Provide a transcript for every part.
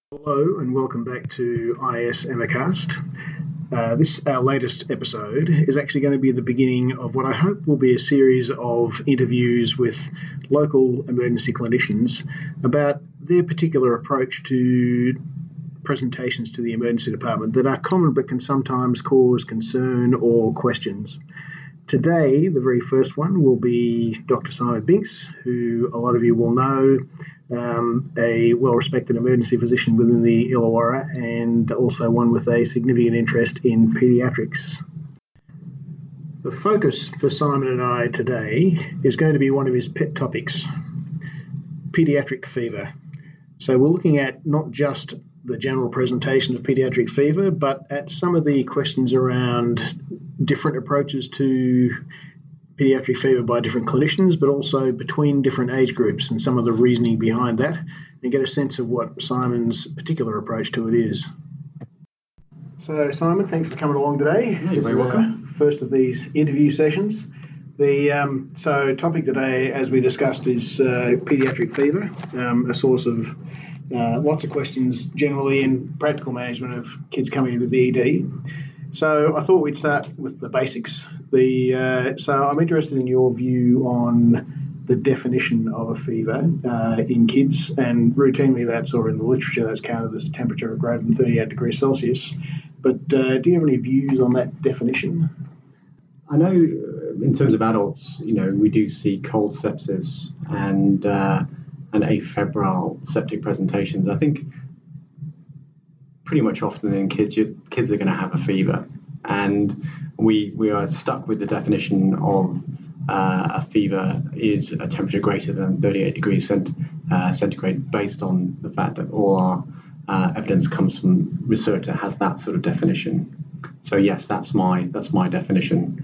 Hello and welcome back to IS Emacast. This, our latest episode, is actually going to be the beginning of what I hope will be a series of interviews with local emergency clinicians about their particular approach to presentations to the emergency department that are common but can sometimes cause concern or questions. Today, the very first one will be Dr. Simon Binks, who a lot of you will know, a well-respected emergency physician within the Illawarra and also one with a significant interest in paediatrics. The focus for Simon and I today is going to be one of his pet topics, paediatric fever. So we're looking at not just the general presentation of paediatric fever, but at some of the questions around different approaches to paediatric fever by different clinicians, but also between different age groups and some of the reasoning behind that, and get a sense of what Simon's particular approach to it is. So, Simon, thanks for coming along today. Yeah, you're very welcome. First of these interview sessions. The topic today, as we discussed, is paediatric fever, a source of lots of questions generally in practical management of kids coming into the ED. So I thought we'd start with the basics. So I'm interested in your view on the definition of a fever in kids, and routinely that's, or in the literature, that's counted as a temperature of greater than 38 degrees Celsius. But do you have any views on that definition? I know in terms of adults, we do see cold sepsis and afebrile septic presentations. I think pretty much often in kids are going to have a fever, and we are stuck with the definition of a fever is a temperature greater than 38 degrees centigrade, based on the fact that all our evidence comes from research that has that sort of definition. So yes, that's my definition,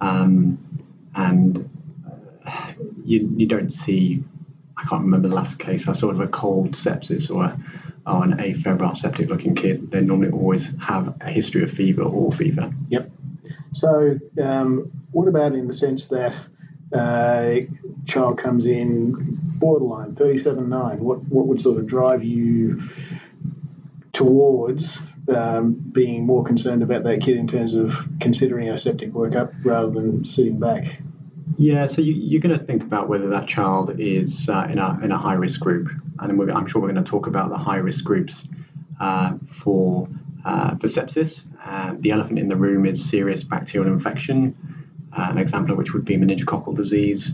and you don't see. I can't remember the last case I saw of a cold sepsis or an afebrile septic looking kid. They normally always have a history of fever or fever. Yep. So what about in the sense that a child comes in borderline 37.9? What would sort of drive you towards being more concerned about that kid in terms of considering a septic workup rather than sitting back? Yeah, so you're going to think about whether that child is in a high-risk group, and I'm sure we're going to talk about the high-risk groups for sepsis. The elephant in the room is serious bacterial infection, an example of which would be meningococcal disease.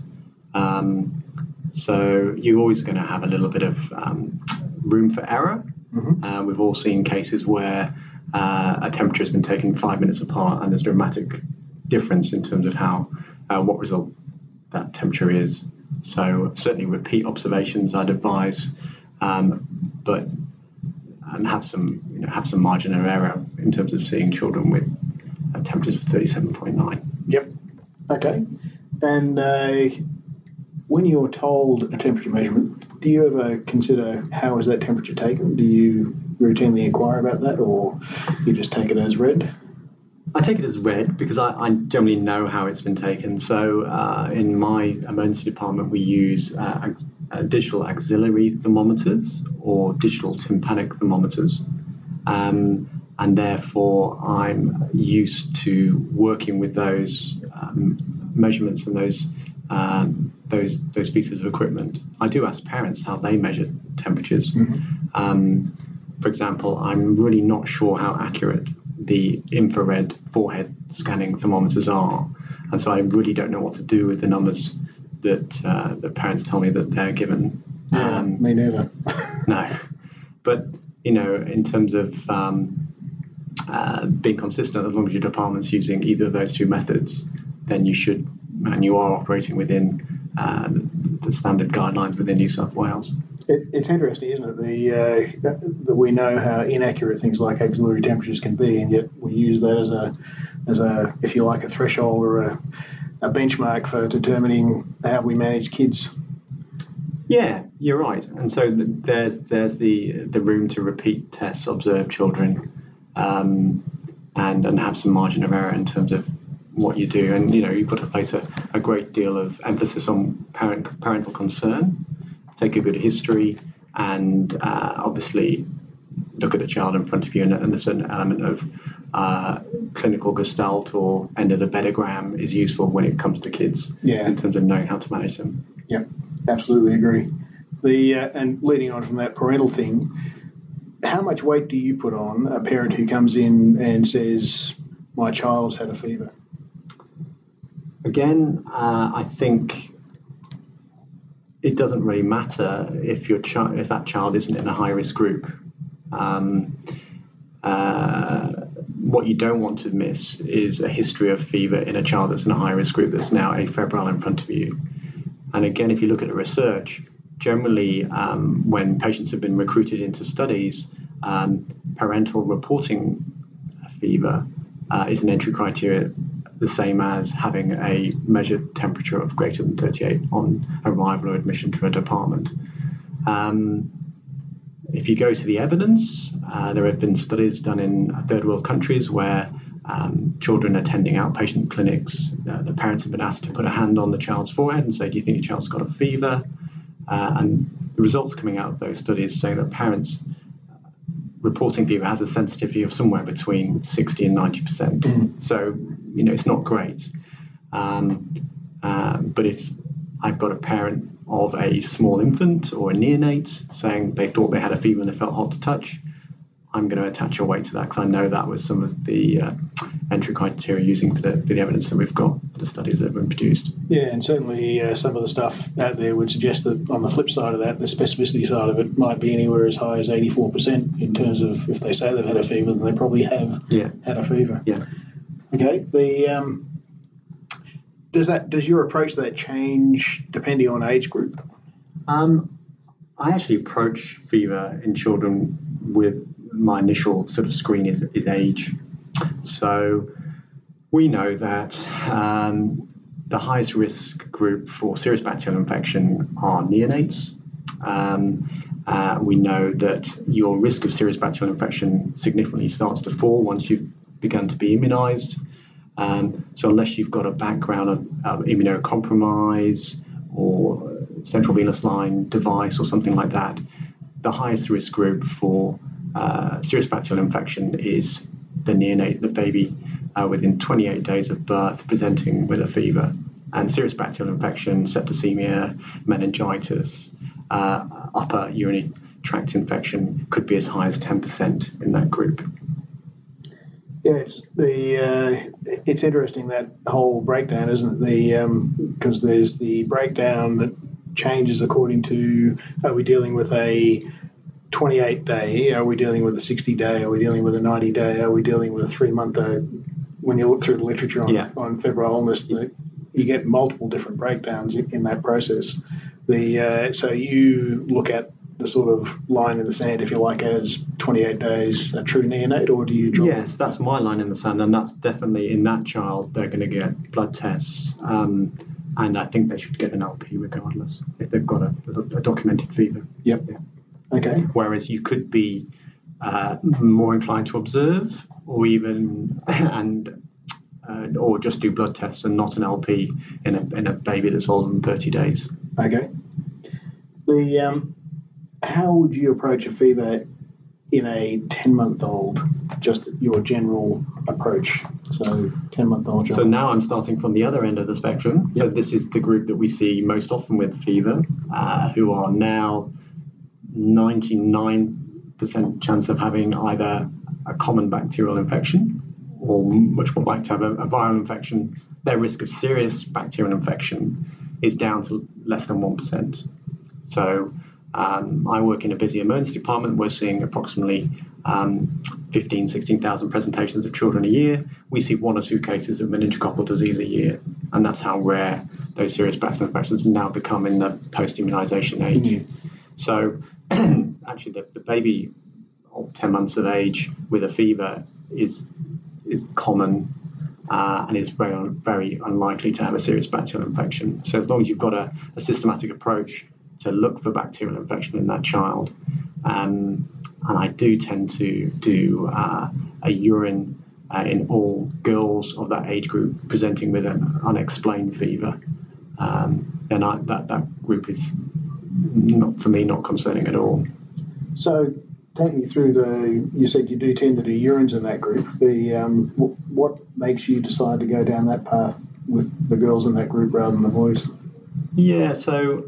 So you're always going to have a little bit of room for error. Mm-hmm. We've all seen cases where a temperature has been taken 5 minutes apart, and there's dramatic difference in terms of what result that temperature is. So certainly repeat observations I'd advise, but have some margin of error in terms of seeing children with temperatures of 37.9. Yep. Okay. And when you're told a temperature measurement, do you ever consider how is that temperature taken? Do you routinely inquire about that, or you just take it as read? I take it as read because I generally know how it's been taken. So in my emergency department, we use digital axillary thermometers or digital tympanic thermometers. And therefore, I'm used to working with those measurements and those pieces of equipment. I do ask parents how they measure temperatures. Mm-hmm. For example, I'm really not sure how accurate the infrared forehead scanning thermometers are, and so I really don't know what to do with the numbers that the parents tell me that they're given. Yeah, me neither. No, but in terms of being consistent, as long as your department's using either of those two methods, then you are operating within the standard guidelines within New South Wales. It's interesting, isn't it? That we know how inaccurate things like axillary temperatures can be, and yet we use that as a if you like, a threshold or a benchmark for determining how we manage kids. Yeah, you're right. And so there's the room to repeat tests, observe children, and have some margin of error in terms of what you do. And you've got to place a great deal of emphasis on parental concern, take a good history, and obviously look at a child in front of you, and a certain element of clinical gestalt or end of the bedogram is useful when it comes to kids in terms of knowing how to manage them. Yep, absolutely agree. And leading on from that parental thing, how much weight do you put on a parent who comes in and says, my child's had a fever? Again, I think it doesn't really matter if if that child isn't in a high-risk group. What you don't want to miss is a history of fever in a child that's in a high-risk group that's now afebrile in front of you. And again, if you look at the research, generally when patients have been recruited into studies, parental reporting a fever is an entry criteria the same as having a measured temperature of greater than 38 on arrival or admission to a department. If you go to the evidence, there have been studies done in third world countries where children attending outpatient clinics, the parents have been asked to put a hand on the child's forehead and say, do you think your child's got a fever? And the results coming out of those studies say that parents reporting fever has a sensitivity of somewhere between 60 and 90%. So, it's not great. But if I've got a parent of a small infant or a neonate saying they thought they had a fever and they felt hot to touch, I'm going to attach a weight to that because I know that was some of the entry criteria using for the evidence that we've got for the studies that have been produced. Yeah, and certainly some of the stuff out there would suggest that on the flip side of that, the specificity side of it might be anywhere as high as 84% in terms of if they say they've had a fever, then they probably have had a fever. Yeah. Okay. Does your approach to that change depending on age group? I actually approach fever in children with my initial sort of screen is age. So we know that the highest risk group for serious bacterial infection are neonates. We know that your risk of serious bacterial infection significantly starts to fall once you've begun to be immunized. So unless you've got a background of immunocompromise or central venous line device or something like that, the highest risk group for serious bacterial infection is the neonate, the baby within 28 days of birth presenting with a fever. And serious bacterial infection, septicemia, meningitis, upper urinary tract infection could be as high as 10% in that group. Yeah, it's interesting, that whole breakdown, isn't it? Because there's the breakdown that changes according to, are we dealing with a 28-day, are we dealing with a 60-day, are we dealing with a 90-day, are we dealing with a 3-month? When you look through the literature on febrile illness, you get multiple different breakdowns in that process. So you look at the sort of line in the sand, if you like, as 28 days a true neonate, or do you draw? Yes, that's my line in the sand, and that's definitely in that child. They're going to get blood tests, and I think they should get an LP regardless if they've got a documented fever. Yep. Yeah. Okay. Whereas you could be more inclined to observe, or even or just do blood tests and not an LP in a baby that's older than 30 days. Okay. How would you approach a fever in a 10-month-old? Just your general approach. So 10-month-old child. So now I'm starting from the other end of the spectrum. Yep. So this is the group that we see most often with fever, who are now 99% chance of having either a common bacterial infection or much more likely to have a viral infection. Their risk of serious bacterial infection is down to less than 1%. So I work in a busy emergency department. We're seeing approximately 16,000 presentations of children a year. We see 1 or 2 cases of meningococcal disease a year, and that's how rare those serious bacterial infections now become in the post-immunization age. Mm-hmm. So actually the baby of 10 months of age with a fever is common and is very, very unlikely to have a serious bacterial infection. So as long as you've got a systematic approach to look for bacterial infection in that child, and I do tend to do a urine in all girls of that age group presenting with an unexplained fever, then that group is not, for me, not concerning at all. So take me through you said you do tend to do urines in that group. What makes you decide to go down that path with the girls in that group rather than the boys? Yeah, so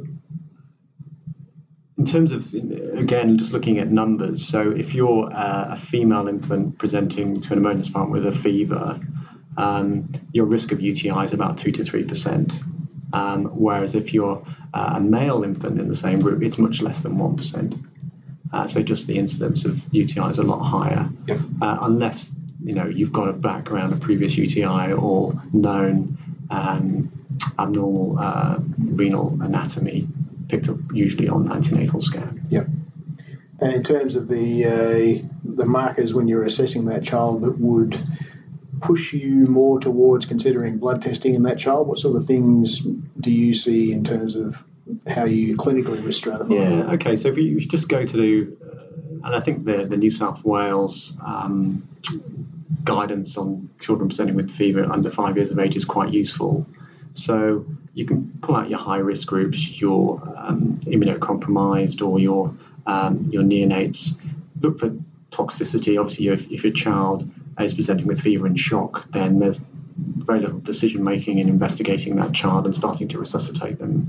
in terms of, again, just looking at numbers, so if you're a female infant presenting to an emergency department with a fever, your risk of UTI is about 2 to 3%. Whereas if you're a male infant in the same group, it's much less than 1%. So just the incidence of UTI is a lot higher, yep. Unless you've got a background of previous UTI or known abnormal renal anatomy picked up usually on antenatal scan. Yep. And in terms of the markers when you're assessing that child that would push you more towards considering blood testing in that child, what sort of things do you see in terms of how you clinically risk stratify? Yeah, okay, so if you just go to, and I think the New South Wales guidance on children presenting with fever under 5 years of age is quite useful. So you can pull out your high-risk groups, your immunocompromised or your neonates. Look for toxicity. Obviously, if your child is presenting with fever and shock, then there's very little decision-making in investigating that child and starting to resuscitate them.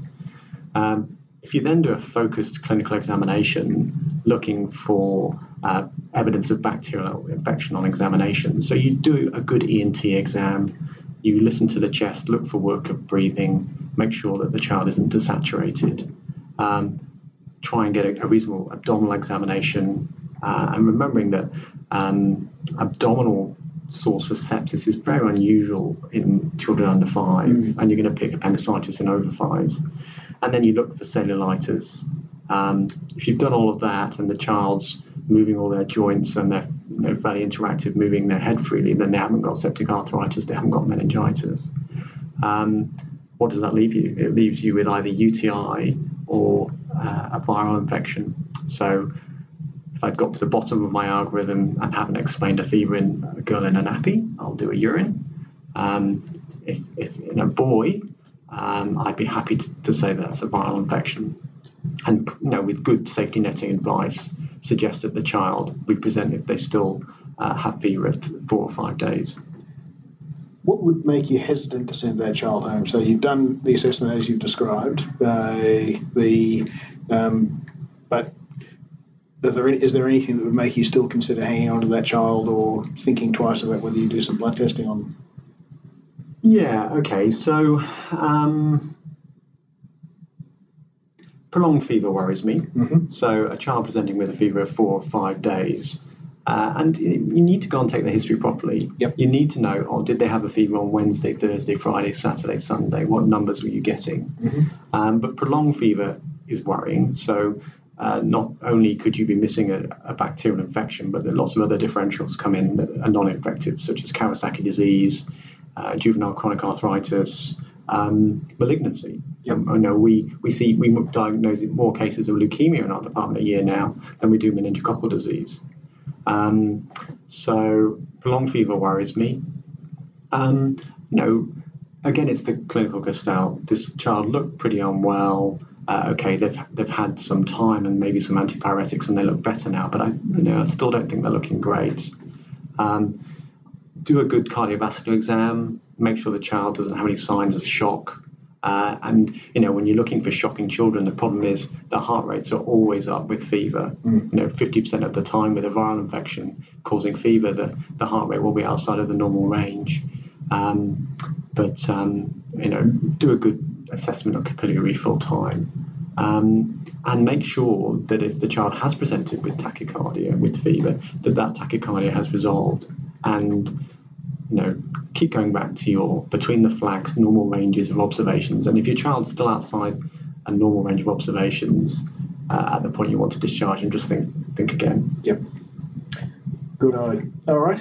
If you then do a focused clinical examination looking for evidence of bacterial infection on examination, so you do a good ENT exam, you listen to the chest, look for work of breathing, make sure that the child isn't desaturated, try and get a reasonable abdominal examination, and remembering that abdominal source for sepsis is very unusual in children under 5, and you're going to pick appendicitis in over 5s. And then you look for cellulitis. If you've done all of that and the child's moving all their joints and they're fairly interactive, moving their head freely, then they haven't got septic arthritis, they haven't got meningitis. What does that leave you? It leaves you with either UTI or a viral infection. So if I've got to the bottom of my algorithm and haven't explained a fever in a girl in a nappy, I'll do a urine. If in a boy, I'd be happy to say that's a viral infection. And with good safety netting advice, suggest that the child represent if they still have fever at 4 or 5 days. What would make you hesitant to send that child home? So you've done the assessment as you've described, but is there anything that would make you still consider hanging on to that child or thinking twice about whether you do some blood testing on them? Yeah, okay, so prolonged fever worries me. Mm-hmm. So a child presenting with a fever of 4 or 5 days, and you need to go and take the history properly. Yep. You need to know, did they have a fever on Wednesday, Thursday, Friday, Saturday, Sunday? What numbers were you getting? Mm-hmm. But prolonged fever is worrying. So not only could you be missing a bacterial infection, but there are lots of other differentials come in that are non-infective, such as Kawasaki disease, juvenile chronic arthritis, malignancy. Yep. We diagnose more cases of leukemia in our department a year now than we do meningococcal disease. So prolonged fever worries me. Again, it's the clinical gestalt. This child looked pretty unwell. They've had some time and maybe some antipyretics and they look better now, but I still don't think they're looking great. Do a good cardiovascular exam, make sure the child doesn't have any signs of shock. And when you're looking for shock in children, the problem is the heart rates are always up with fever. 50% of the time with a viral infection causing fever, the heart rate will be outside of the normal range. But do a good assessment of capillary refill time. And make sure that if the child has presented with tachycardia, with fever, that tachycardia has resolved. And keep going back to your between the flags normal ranges of observations. And if your child's still outside a normal range of observations at the point you want to discharge, and just think again. Yep. Good eye. All right.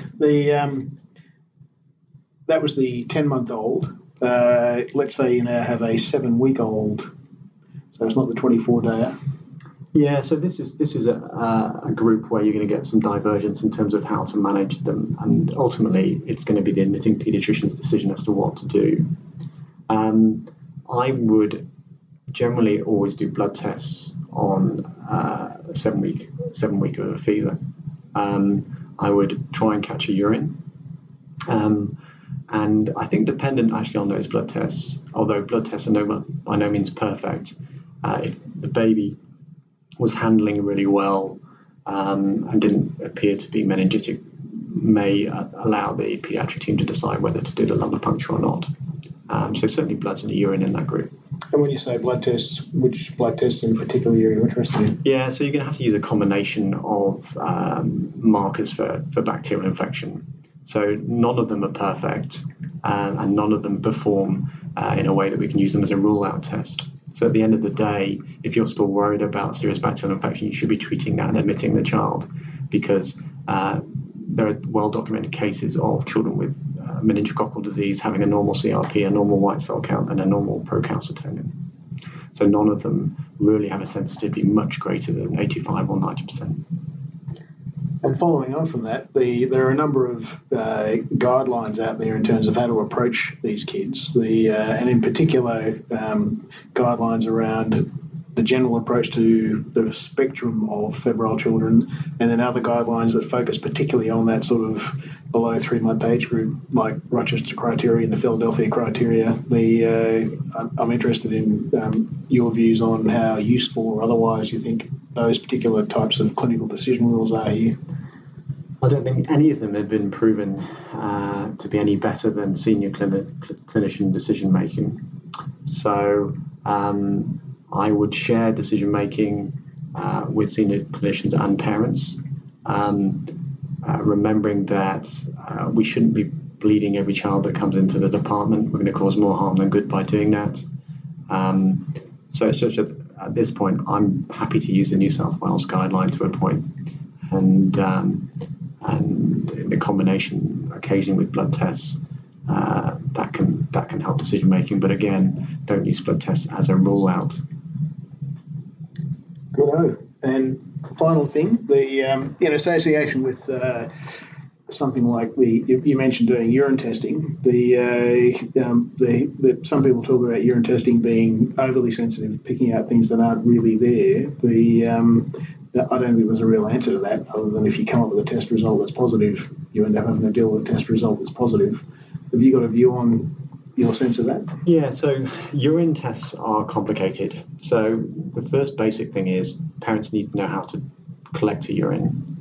That was the 10-month-old. Let's say you now have a 7-week-old. So it's not the 24-dayer. Yeah, so this is a group where you're going to get some divergence in terms of how to manage them, and ultimately it's going to be the admitting paediatrician's decision as to what to do. I would generally always do blood tests on a 7 week of a fever, I would try and catch a urine. And I think dependent actually on those blood tests, although blood tests are by no means perfect, if the baby was handling really well and didn't appear to be meningitic, may allow the paediatric team to decide whether to do the lumbar puncture or not. So certainly bloods and urine in that group. And when you say blood tests, which blood tests in particular are you interested in? Yeah, so you're going to have to use a combination of markers for bacterial infection. So none of them are perfect, and none of them perform in a way that we can use them as a rule-out test. So at the end of the day, if you're still worried about serious bacterial infection, you should be treating that and admitting the child, because there are well-documented cases of children with meningococcal disease having a normal CRP, a normal white cell count, and a normal procalcitonin. So none of them really have a sensitivity much greater than 85 or 90%. And following on from that, there are a number of guidelines out there in terms of how to approach these kids, and in particular guidelines around the general approach to the spectrum of febrile children, and then other guidelines that focus particularly on that sort of below 3-month age group, like Rochester criteria and the Philadelphia criteria. I'm interested in your views on how useful or otherwise you think those particular types of clinical decision rules are here. I don't think any of them have been proven to be any better than senior clinician decision making. So I would share decision making with senior clinicians and parents, remembering that we shouldn't be bleeding every child that comes into the department. We're going to cause more harm than good by doing that. So it's just at this point, I'm happy to use the New South Wales guideline to a point, and the combination occasionally with blood tests that can help decision making. But again, don't use blood tests as a rule out. Good. And final thing, in association with something like you mentioned doing urine testing, some people talk about urine testing being overly sensitive, picking out things that aren't really there. I don't think there's a real answer to that, other than if you come up with a test result that's positive, you end up having to deal with a test result that's positive. Have you got a view on your sense of that? Yeah, so urine tests are complicated. So the first basic thing is parents need to know how to collect a urine.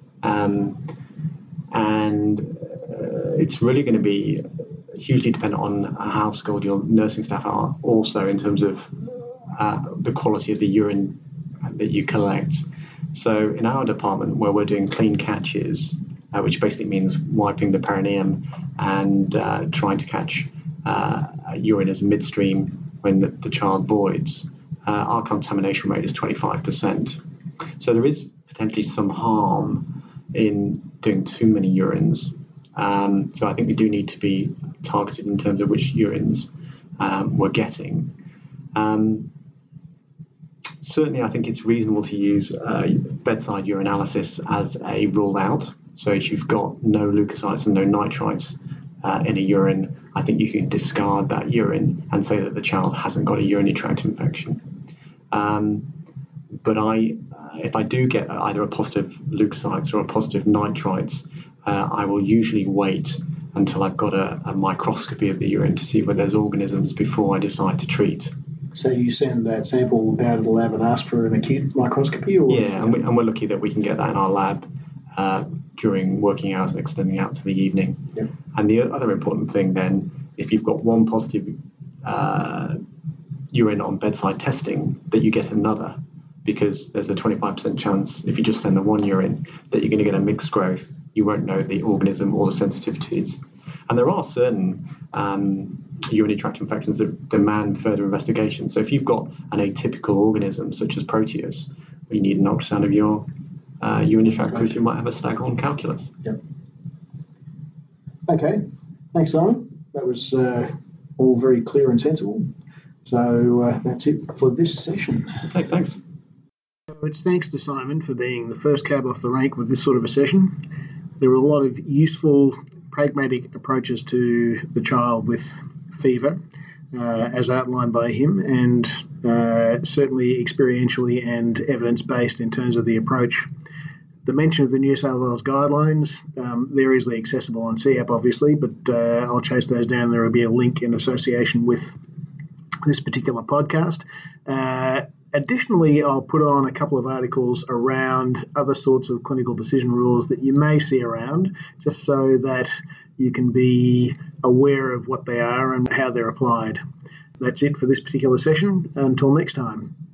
And it's really going to be hugely dependent on how skilled your nursing staff are, also in terms of the quality of the urine that you collect. So in our department, where we're doing clean catches, which basically means wiping the perineum and trying to catch urine as midstream when the child voids, our contamination rate is 25%. So there is potentially some harm in doing too many urines. So I think we do need to be targeted in terms of which urines we're getting. Certainly, I think it's reasonable to use bedside urinalysis as a rule out. So if you've got no leukocytes and no nitrites in a urine, I think you can discard that urine and say that the child hasn't got a urinary tract infection. But if I do get either a positive leukocytes or a positive nitrites, I will usually wait until I've got a microscopy of the urine to see whether there's organisms before I decide to treat. So you send that sample down to the lab and ask for an acute microscopy? Or? Yeah, and we're lucky that we can get that in our lab during working hours and extending out to the evening. Yep. And the other important thing then, if you've got one positive urine on bedside testing, that you get another, because there's a 25% chance if you just send the one urine that you're going to get a mixed growth. You won't know the organism or the sensitivities. And there are certain urinary tract infections that demand further investigation. So if you've got an atypical organism such as Proteus, you need an ultrasound of your urinary tract because you might have a staghorn calculus. Yep. Okay. Thanks, Simon. That was all very clear and sensible. So that's it for this session. Okay, thanks. So it's thanks to Simon for being the first cab off the rank with this sort of a session. There were a lot of useful, pragmatic approaches to the child with fever, as outlined by him, and certainly experientially and evidence-based in terms of the approach. The mention of the New South Wales guidelines, they're easily accessible on CEAP, obviously, but I'll chase those down. There will be a link in association with this particular podcast. Additionally, I'll put on a couple of articles around other sorts of clinical decision rules that you may see around, just so that you can be aware of what they are and how they're applied. That's it for this particular session. Until next time.